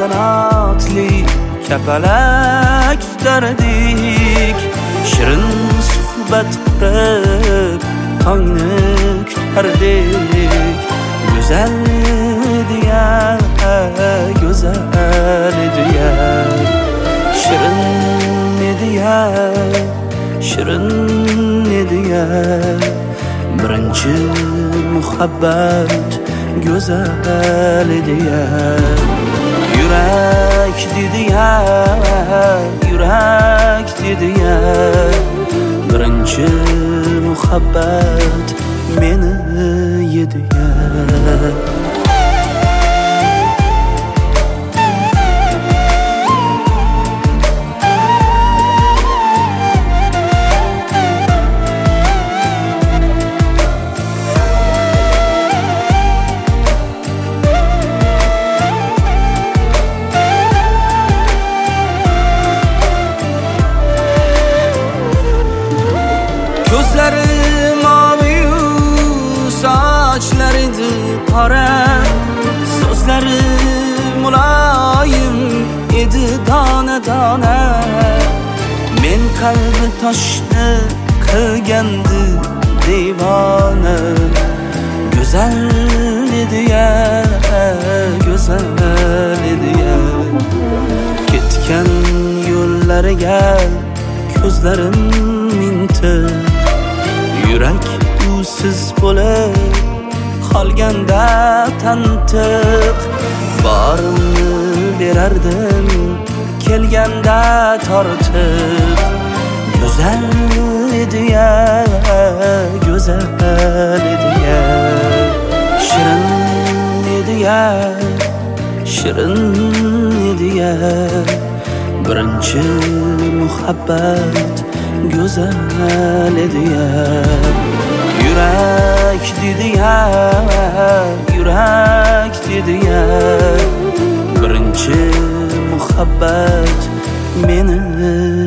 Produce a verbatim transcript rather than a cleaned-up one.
qanotli kapalak tutardik, shirin suhbat qurib tongni kutardik. Go'zal edi-ya, go'zal edi-ya, shirin edi-ya, shirin edi-ya. Birinchi muhabbat go'zal edi-ya. Yurak dedi-ya, yurak dedi-ya. Birinchi muhabbat meni yedi-ya. Ko'zlari maviyu, sochlari qora, so'zlari muloyim edi dona-dona. Men qalbi toshni qilgandi devona. Go'zal edi-ya, go'zal edi-ya. Ketgan yo'llariga ko'zlarim mintiq, yurak usiz bo'lib qolganda tantiq. Borimni berardim kelganda tortiq. Go'zal edi-ya, go'zal edi-ya. Shirin edi-ya, shirin edi-ya. Birinchi muhabbat go'zal edi-ya. Yurak dedi-ya, yurak dedi-ya. Birinchi muhabbat meni